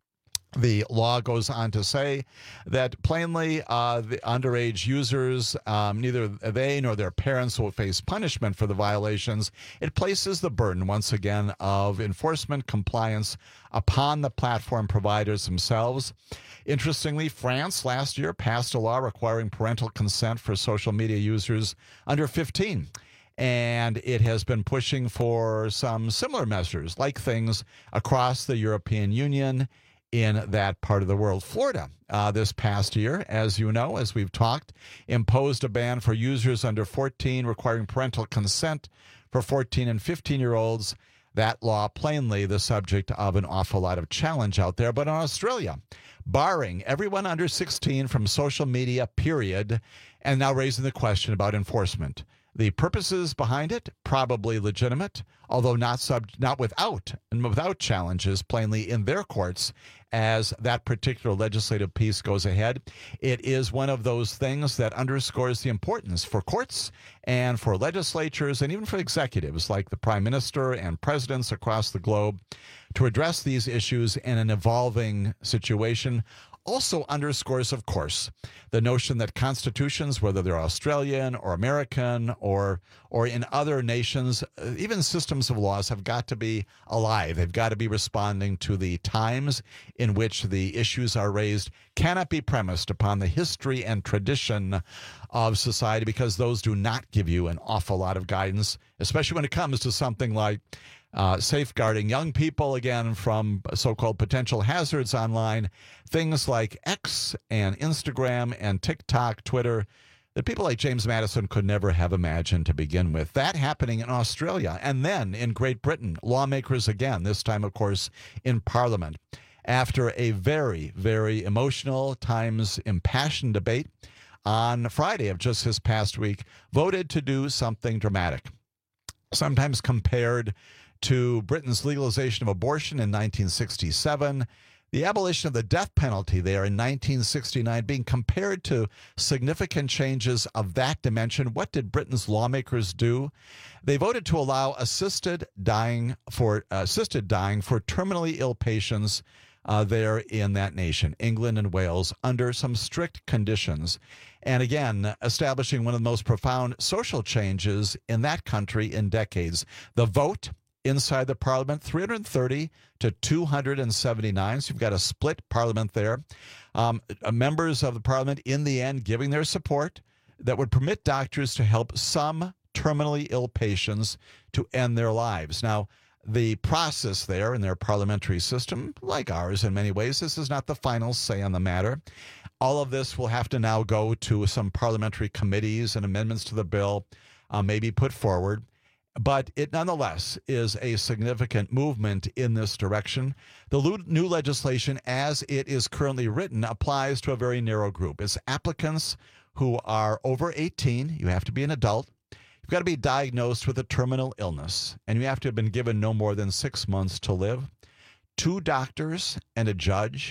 The law goes on to say that plainly the underage users, neither they nor their parents will face punishment for the violations. It places the burden, once again, of enforcement compliance upon the platform providers themselves. Interestingly, France last year passed a law requiring parental consent for social media users under 15. And it has been pushing for some similar measures, like things across the European Union in that part of the world. Florida, this past year, as you know, as we've talked, imposed a ban for users under 14 requiring parental consent for 14 and 15-year-olds. That law plainly the subject of an awful lot of challenge out there. But in Australia, barring everyone under 16 from social media, period, and now raising the question about enforcement. The purposes behind it, probably legitimate, although not without challenges plainly in their courts as that particular legislative piece goes ahead. It is one of those things that underscores the importance for courts and for legislatures and even for executives like the Prime Minister and presidents across the globe to address these issues in an evolving situation. Also underscores, of course, the notion that constitutions, whether they're Australian or American or in other nations, even systems of laws have got to be alive. They've got to be responding to the times in which the issues are raised, cannot be premised upon the history and tradition of society, because those do not give you an awful lot of guidance, especially when it comes to something like safeguarding young people, again, from so-called potential hazards online, things like X and Instagram and TikTok, Twitter, that people like James Madison could never have imagined to begin with. That happening in Australia. And then in Great Britain, lawmakers again, this time, of course, in Parliament, after a very, very emotional, times impassioned debate on Friday of just this past week, voted to do something dramatic, sometimes compared to Britain's legalization of abortion in 1967, the abolition of the death penalty there in 1969 being compared to significant changes of that dimension. What did Britain's lawmakers do? They voted to allow assisted dying for terminally ill patients there in that nation, England and Wales, under some strict conditions. And again, establishing one of the most profound social changes in that country in decades. The vote inside the parliament, 330 to 279. So you've got a split parliament there. Members of the parliament, in the end, giving their support that would permit doctors to help some terminally ill patients to end their lives. Now, the process there in their parliamentary system, like ours in many ways, this is not the final say on the matter. All of this will have to now go to some parliamentary committees and amendments to the bill, maybe put forward. But it nonetheless is a significant movement in this direction. The new legislation, as it is currently written, applies to a very narrow group. It's applicants who are over 18. You have to be an adult. You've got to be diagnosed with a terminal illness, and you have to have been given no more than 6 months to live. 2 doctors and a judge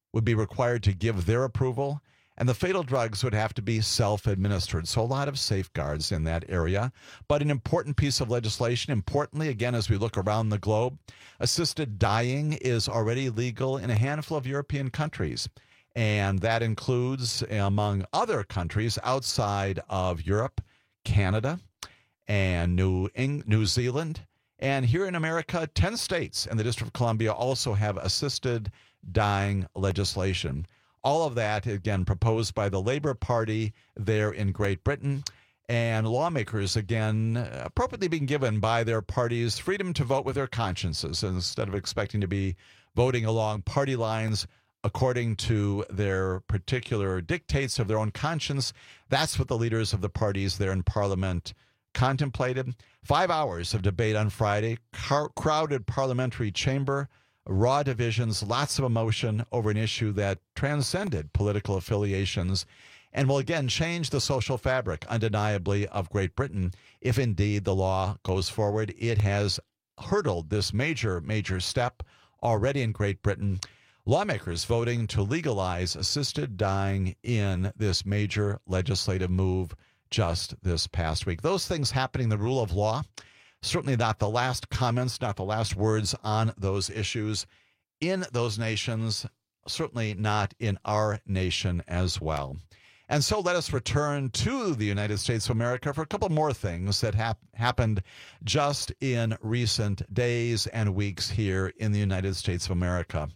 would be required to give their approval, and the fatal drugs would have to be self-administered. So a lot of safeguards in that area. But an important piece of legislation, importantly, again, as we look around the globe, assisted dying is already legal in a handful of European countries. And that includes, among other countries outside of Europe, Canada and New Zealand. And here in America, 10 states and the District of Columbia also have assisted dying legislation. All of that, again, proposed by the Labour Party there in Great Britain. And lawmakers, again, appropriately being given by their parties freedom to vote with their consciences instead of expecting to be voting along party lines according to their particular dictates of their own conscience. That's what the leaders of the parties there in Parliament contemplated. 5 hours of debate on Friday, crowded parliamentary chamber, raw divisions, lots of emotion over an issue that transcended political affiliations and will again change the social fabric, undeniably, of Great Britain if indeed the law goes forward. It has hurdled this major step already in Great Britain. Lawmakers voting to legalize assisted dying in this major legislative move just this past week. Those things happening, the rule of law, certainly not the last comments, not the last words on those issues in those nations, certainly not in our nation as well. And so let us return to the United States of America for a couple more things that happened just in recent days and weeks here in the United States of America.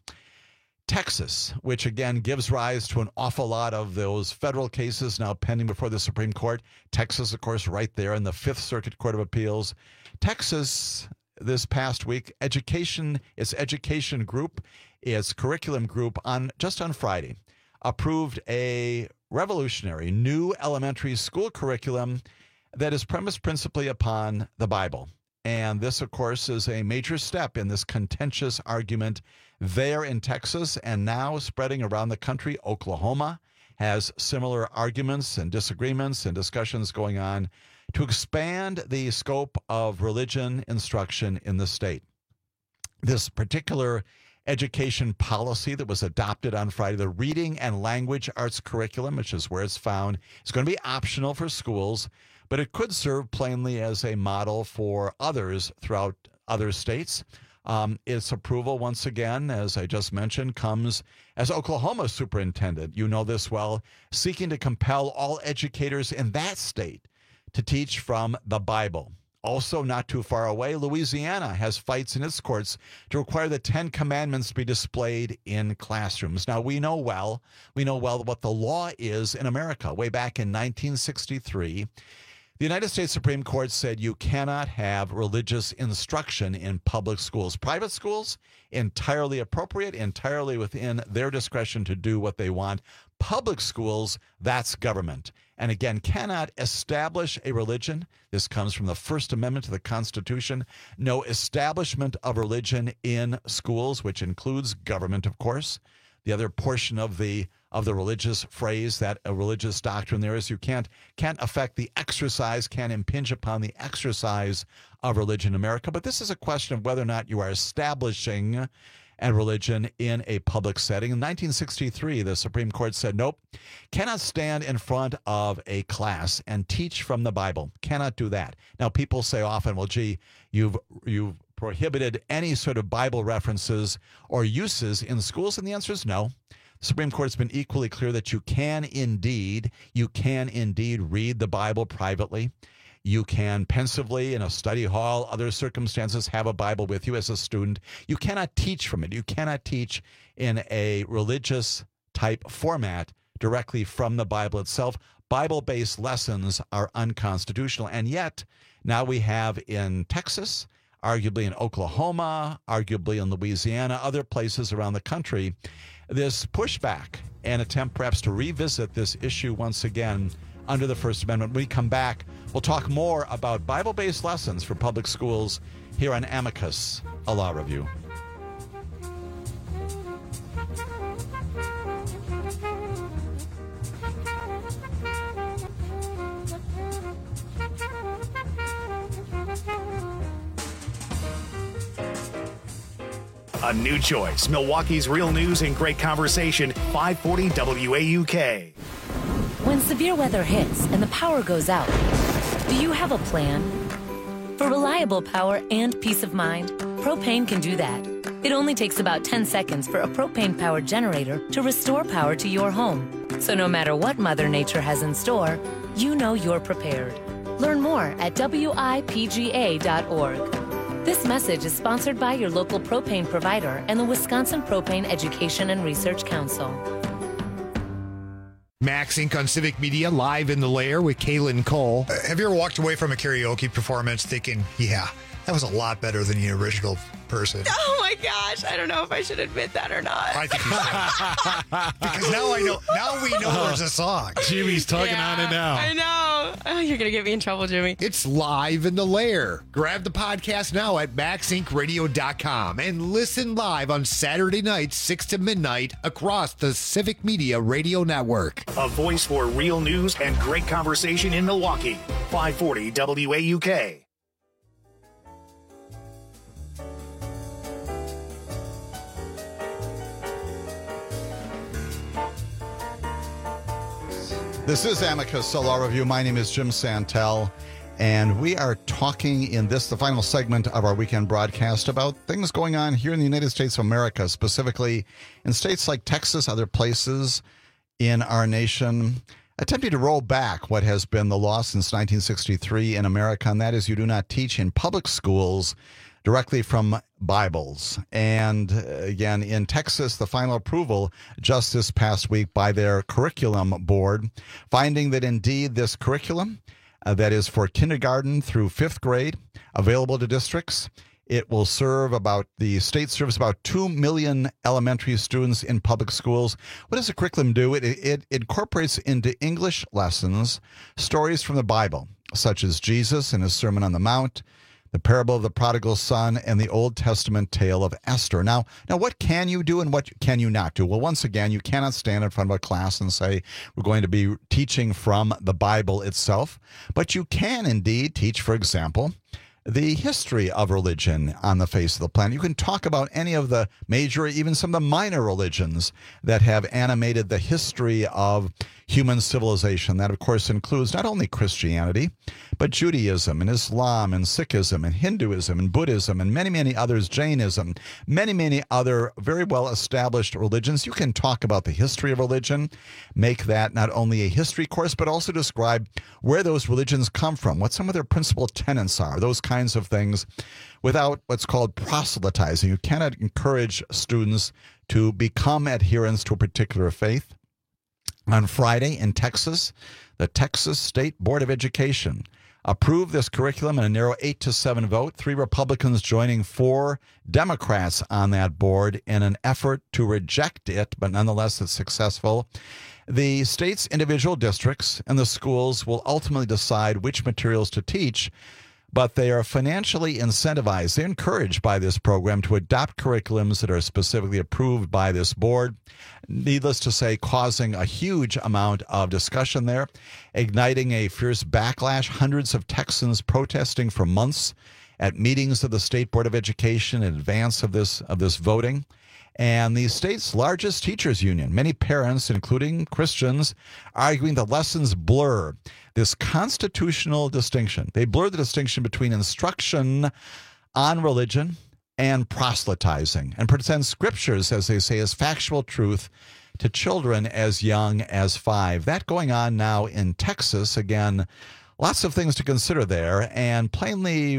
Texas, which again gives rise to an awful lot of those federal cases now pending before the Supreme Court. Texas, of course, right there in the Fifth Circuit Court of Appeals. Texas, this past week, its education group, its curriculum group, just on Friday, approved a revolutionary new elementary school curriculum that is premised principally upon the Bible. And this, of course, is a major step in this contentious argument there in Texas and now spreading around the country. Oklahoma has similar arguments and disagreements and discussions going on to expand the scope of religion instruction in the state. This particular education policy that was adopted on Friday, the Reading and Language Arts curriculum, which is where it's found, is going to be optional for schools, but it could serve plainly as a model for others throughout other states. Its approval, once again, as I just mentioned, comes as Oklahoma superintendent, you know this well, seeking to compel all educators in that state to teach from the Bible. Also, not too far away, Louisiana has fights in its courts to require the 10 Commandments be displayed in classrooms. Now, we know well what the law is in America. Way back in 1963, the United States Supreme Court said you cannot have religious instruction in public schools. Private schools, entirely appropriate, entirely within their discretion to do what they want. Public schools, that's government. And again, cannot establish a religion. This comes from the First Amendment to the Constitution. No establishment of religion in schools, which includes government, of course. The other portion of the religious phrase, that a religious doctrine there is, you can't affect the exercise, can't impinge upon the exercise of religion in America. But this is a question of whether or not you are establishing a religion in a public setting. In 1963, the Supreme Court said, nope, cannot stand in front of a class and teach from the Bible. Cannot do that. Now, people say often, well, gee, you've prohibited any sort of Bible references or uses in schools, and the answer is no. The Supreme Court's been equally clear that you can indeed read the Bible privately. You can pensively, in a study hall, other circumstances, have a Bible with you as a student. You cannot teach from it. You cannot teach in a religious type format directly from the Bible itself. Bible-based lessons are unconstitutional. And yet, now we have in Texas, arguably in Oklahoma, arguably in Louisiana, other places around the country, this pushback and attempt perhaps to revisit this issue once again under the First Amendment. When we come back, we'll talk more about Bible-based lessons for public schools here on Amicus, a law review.
A new choice. Milwaukee's real news and great conversation. 540 WAUK.
When severe weather hits and the power goes out, do you have a plan? For reliable power and peace of mind, Propane can do that. It only takes about 10 seconds for a propane-powered generator to restore power to your home. So no matter what Mother Nature has in store, you know you're prepared. Learn more at WIPGA.org. This message is sponsored by your local propane provider and the Wisconsin Propane Education and Research Council.
Max Inc. on Civic Media, live in the lair with Kaylin Cole.
Have you ever walked away from a karaoke performance thinking, yeah, that was a lot better than the original person?
Oh my gosh, I don't know if I should admit that or not.
I think you should. Because now we know there's a song.
Jimmy's tugging on it now.
I know. Oh, you're going to get me in trouble, Jimmy.
It's live in the lair. Grab the podcast now at maxincradio.com and listen live on Saturday nights, 6 to midnight, across the Civic Media Radio Network.
A voice for real news and great conversation in Milwaukee. 540 WAUK.
This is Amicus, a law review. My name is Jim Santel, and we are talking in this, the final segment of our weekend broadcast, about things going on here in the United States of America, specifically in states like Texas, other places in our nation, attempting to roll back what has been the law since 1963 in America, and that is you do not teach in public schools directly from Bibles. And again, in Texas, the final approval just this past week by their curriculum board, finding that indeed this curriculum that is for kindergarten through fifth grade, available to districts, it will serve the state serves about 2 million elementary students in public schools. What does the curriculum do? It incorporates into English lessons stories from the Bible, such as Jesus and his Sermon on the Mount, the parable of the prodigal son, and the Old Testament tale of Esther. Now, what can you do and what can you not do? Well, once again, you cannot stand in front of a class and say, we're going to be teaching from the Bible itself. But you can indeed teach, for example, the history of religion on the face of the planet. You can talk about any of the major, even some of the minor religions that have animated the history of human civilization. That, of course, includes not only Christianity, but Judaism and Islam and Sikhism and Hinduism and Buddhism and many, many others, Jainism, many, many other very well-established religions. You can talk about the history of religion, make that not only a history course, but also describe where those religions come from, what some of their principal tenets are, those kinds of things, without what's called proselytizing. You cannot encourage students to become adherents to a particular faith. On Friday in Texas, the Texas State Board of Education approved this curriculum in a narrow 8-7 vote, 3 Republicans joining 4 Democrats on that board in an effort to reject it, but nonetheless it's successful. The state's individual districts and the schools will ultimately decide which materials to teach, but they are financially incentivized. They're encouraged by this program to adopt curriculums that are specifically approved by this board. Needless to say, causing a huge amount of discussion there, igniting a fierce backlash. Hundreds of Texans protesting for months at meetings of the State Board of Education in advance of this voting. And the state's largest teachers union, many parents, including Christians, arguing the lessons blur this constitutional distinction. They blur the distinction between instruction on religion and proselytizing, and present scriptures, as they say, as factual truth to children as young as 5. That going on now in Texas. Again, lots of things to consider there, and plainly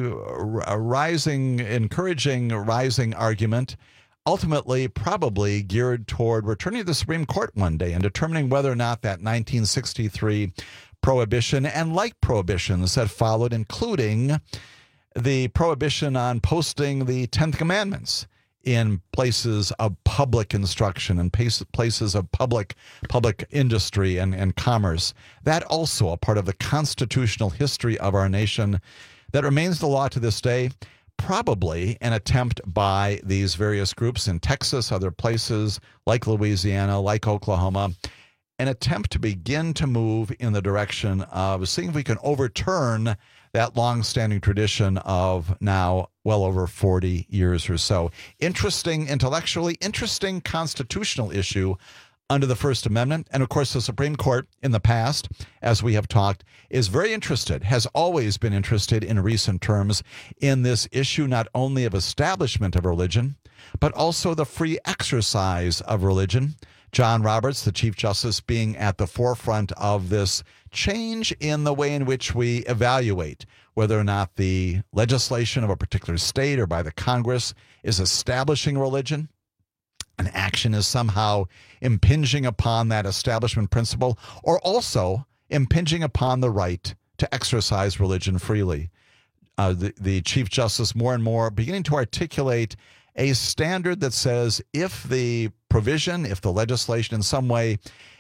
encouraging rising argument, ultimately probably geared toward returning to the Supreme Court one day and determining whether or not that 1963 prohibition and like prohibitions that followed, including the prohibition on posting the 10th Commandments in places of public instruction and places of public industry and commerce. That also a part of the constitutional history of our nation that remains the law to this day. Probably an attempt by these various groups in Texas, other places like Louisiana, like Oklahoma, an attempt to begin to move in the direction of seeing if we can overturn that long-standing tradition of now well over 40 years or so. Interesting intellectually, interesting constitutional issue under the First Amendment. And of course, the Supreme Court in the past, as we have talked, is very interested, has always been interested in recent terms in this issue, not only of establishment of religion, but also the free exercise of religion. John Roberts, the Chief Justice, being at the forefront of this change in the way in which we evaluate whether or not the legislation of a particular state or by the Congress is establishing religion. An action is somehow impinging upon that establishment principle, or also impinging upon the right to exercise religion freely. The Chief Justice more and more beginning to articulate a standard that says if the provision, if the legislation in some way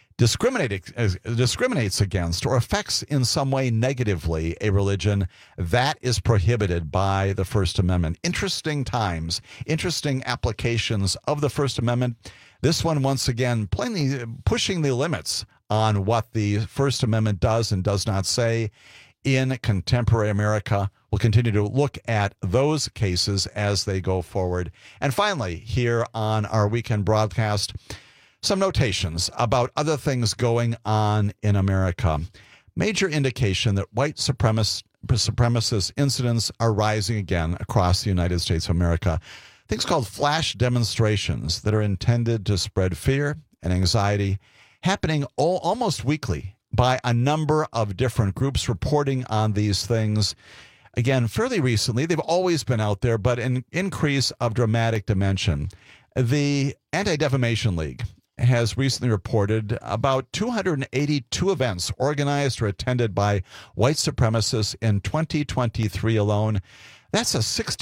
discriminates against or affects in some way negatively a religion, that is prohibited by the First Amendment. Interesting times, interesting applications of the First Amendment. This one, once again, plainly pushing the limits on what the First Amendment does and does not say in contemporary America. We'll continue to look at those cases as they go forward. And finally, here on our weekend broadcast, some notations about other things going on in America. Major indication that white supremacist incidents are rising again across the United States of America. Things called flash demonstrations that are intended to spread fear and anxiety, happening almost weekly by a number of different groups reporting on these things. Again, fairly recently, they've always been out there, but an increase of dramatic dimension. The Anti-Defamation League has recently reported about 282 events organized or attended by white supremacists in 2023 alone. That's a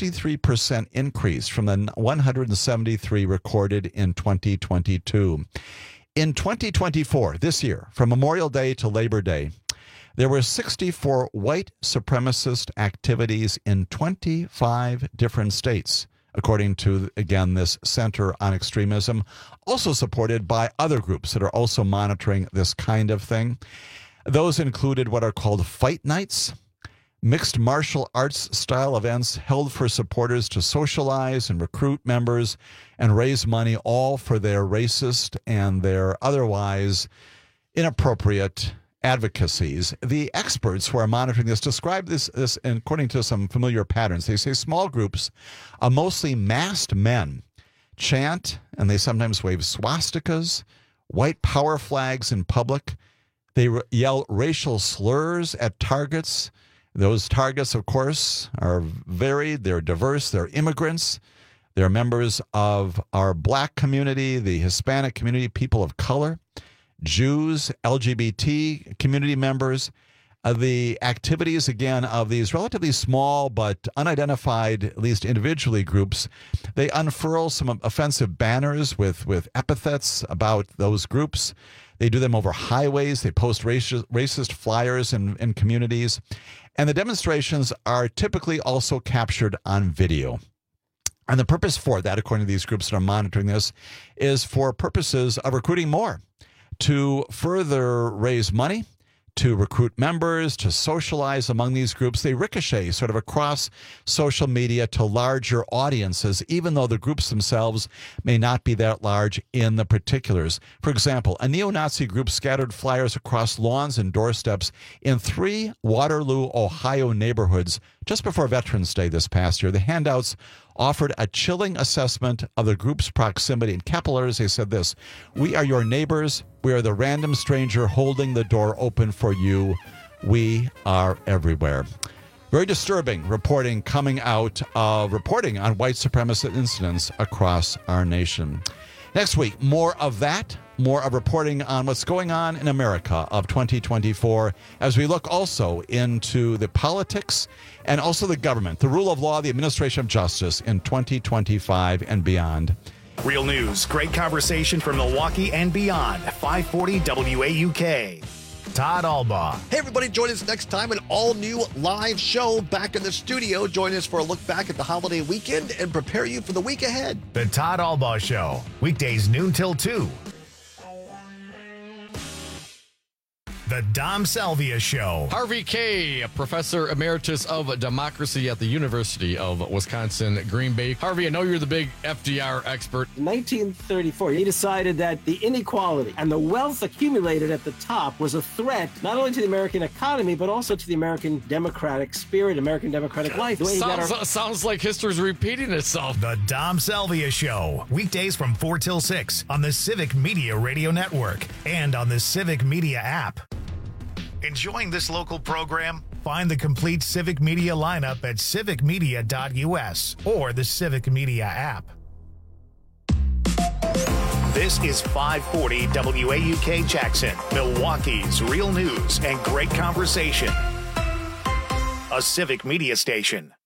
63% increase from the 173 recorded in 2022. In 2024, this year, from Memorial Day to Labor Day, there were 64 white supremacist activities in 25 different states, according to, again, this Center on Extremism, also supported by other groups that are also monitoring this kind of thing. Those included what are called fight nights, mixed martial arts style events held for supporters to socialize and recruit members and raise money, all for their racist and their otherwise inappropriate advocacies. The experts who are monitoring this describe this according to some familiar patterns. They say small groups, mostly masked men, chant, and they sometimes wave swastikas, white power flags in public. They yell racial slurs at targets. Those targets, of course, are varied. They're diverse. They're immigrants. They're members of our black community, the Hispanic community, people of color, Jews, LGBT community members. The activities, again, of these relatively small but unidentified, at least individually, groups, they unfurl some offensive banners with epithets about those groups. They do them over highways. They post racist flyers in communities. And the demonstrations are typically also captured on video. And the purpose for that, according to these groups that are monitoring this, is for purposes of recruiting more, to further raise money, to recruit members, to socialize among these groups. They ricochet sort of across social media to larger audiences, even though the groups themselves may not be that large in the particulars. For example, a neo-Nazi group scattered flyers across lawns and doorsteps in 3 Waterloo, Ohio neighborhoods just before Veterans Day this past year. The handouts offered a chilling assessment of the group's proximity. In capital letters, they said this: "We are your neighbors. We are the random stranger holding the door open for you. We are everywhere." Very disturbing reporting coming out of reporting on white supremacist incidents across our nation. Next week, more of that, more of reporting on what's going on in America of 2024, as we look also into the politics and also the government, the rule of law, the administration of justice in 2025 and beyond.
Real news, great conversation from Milwaukee and beyond. 540 WAUK. Todd Albaugh.
Hey, everybody, join us next time, an all-new live show back in the studio. Join us for a look back at the holiday weekend and prepare you for the week ahead.
The Todd Albaugh Show, weekdays noon till 2. The Dom Salvia Show.
Harvey Kaye, Professor Emeritus of Democracy at the University of Wisconsin, Green Bay. Harvey, I know you're the big FDR expert.
In 1934, he decided that the inequality and the wealth accumulated at the top was a threat not only to the American economy, but also to the American democratic spirit, American democratic life. The way
Sounds like history's repeating itself.
The Dom Salvia Show. Weekdays from 4 till 6 on the Civic Media Radio Network and on the Civic Media app. Enjoying this local program? Find the complete Civic Media lineup at civicmedia.us or the Civic Media app. This is 540 WAUK Jackson, Milwaukee's real news and great conversation. A Civic Media station.